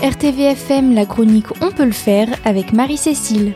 RTVFM, la chronique On peut le faire avec Marie-Cécile.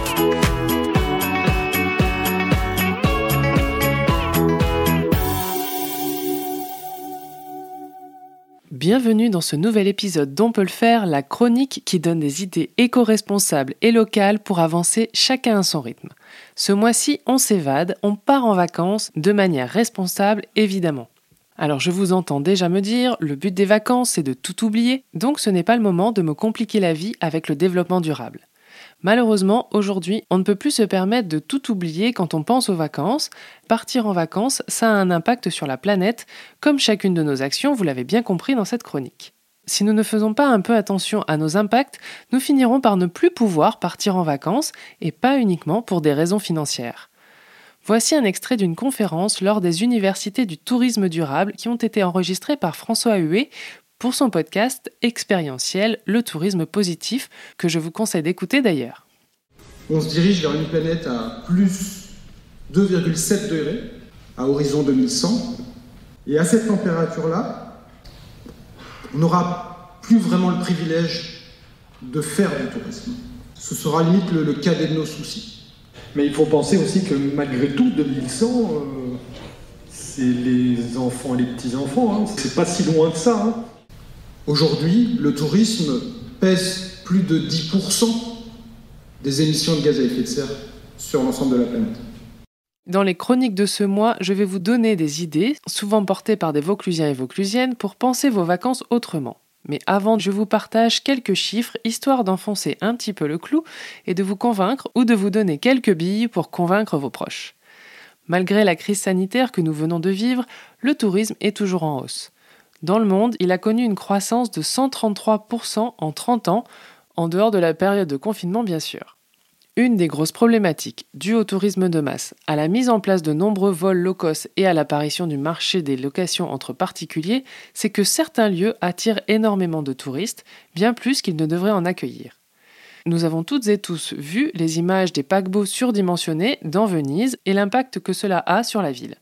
Bienvenue dans ce nouvel épisode d'On peut le faire, la chronique qui donne des idées éco-responsables et locales pour avancer chacun à son rythme. Ce mois-ci, on s'évade, on part en vacances de manière responsable évidemment. Alors je vous entends déjà me dire, le but des vacances c'est de tout oublier, donc ce n'est pas le moment de me compliquer la vie avec le développement durable. Malheureusement, aujourd'hui, on ne peut plus se permettre de tout oublier quand on pense aux vacances. Partir en vacances, ça a un impact sur la planète, comme chacune de nos actions, vous l'avez bien compris dans cette chronique. Si nous ne faisons pas un peu attention à nos impacts, nous finirons par ne plus pouvoir partir en vacances, et pas uniquement pour des raisons financières. Voici un extrait d'une conférence lors des universités du tourisme durable qui ont été enregistrées par François Huet pour son podcast expérientiel Le tourisme positif, que je vous conseille d'écouter d'ailleurs. On se dirige vers une planète à plus 2,7 degrés à horizon 2100. Et à cette température-là, on n'aura plus vraiment le privilège de faire du tourisme. Ce sera limite le cadet de nos soucis. Mais il faut penser aussi que malgré tout, 2100, c'est les enfants et les petits-enfants. Hein. C'est pas si loin que ça. Hein. Aujourd'hui, le tourisme pèse plus de 10% des émissions de gaz à effet de serre sur l'ensemble de la planète. Dans les chroniques de ce mois, je vais vous donner des idées, souvent portées par des Vauclusiens et Vauclusiennes, pour penser vos vacances autrement. Mais avant, je vous partage quelques chiffres, histoire d'enfoncer un petit peu le clou et de vous convaincre ou de vous donner quelques billes pour convaincre vos proches. Malgré la crise sanitaire que nous venons de vivre, le tourisme est toujours en hausse. Dans le monde, il a connu une croissance de 133% en 30 ans, en dehors de la période de confinement bien sûr. Une des grosses problématiques dues au tourisme de masse, à la mise en place de nombreux vols low-cost et à l'apparition du marché des locations entre particuliers, c'est que certains lieux attirent énormément de touristes, bien plus qu'ils ne devraient en accueillir. Nous avons toutes et tous vu les images des paquebots surdimensionnés dans Venise et l'impact que cela a sur la ville.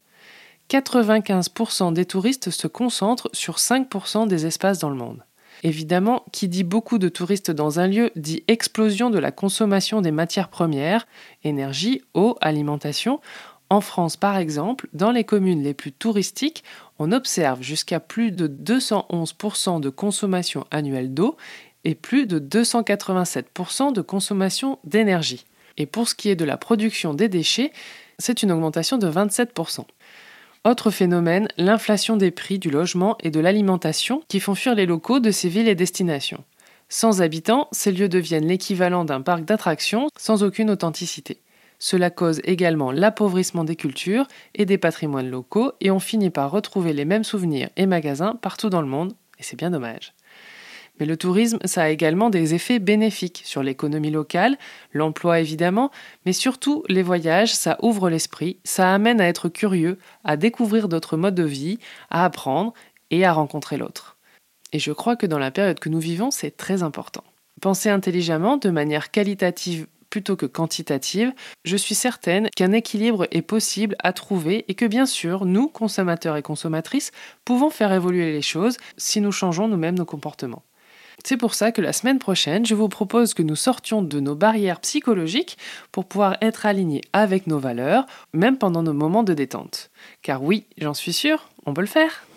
95% des touristes se concentrent sur 5% des espaces dans le monde. Évidemment, qui dit beaucoup de touristes dans un lieu dit explosion de la consommation des matières premières, énergie, eau, alimentation. En France, par exemple, dans les communes les plus touristiques, on observe jusqu'à plus de 211% de consommation annuelle d'eau et plus de 287% de consommation d'énergie. Et pour ce qui est de la production des déchets, c'est une augmentation de 27%. Autre phénomène, l'inflation des prix du logement et de l'alimentation qui font fuir les locaux de ces villes et destinations. Sans habitants, ces lieux deviennent l'équivalent d'un parc d'attractions sans aucune authenticité. Cela cause également l'appauvrissement des cultures et des patrimoines locaux et on finit par retrouver les mêmes souvenirs et magasins partout dans le monde, et c'est bien dommage. Mais le tourisme, ça a également des effets bénéfiques sur l'économie locale, l'emploi évidemment, mais surtout les voyages, ça ouvre l'esprit, ça amène à être curieux, à découvrir d'autres modes de vie, à apprendre et à rencontrer l'autre. Et je crois que dans la période que nous vivons, c'est très important. Pensez intelligemment, de manière qualitative plutôt que quantitative, je suis certaine qu'un équilibre est possible à trouver et que bien sûr, nous, consommateurs et consommatrices, pouvons faire évoluer les choses si nous changeons nous-mêmes nos comportements. C'est pour ça que la semaine prochaine, je vous propose que nous sortions de nos barrières psychologiques pour pouvoir être alignés avec nos valeurs, même pendant nos moments de détente. Car oui, j'en suis sûre, on peut le faire.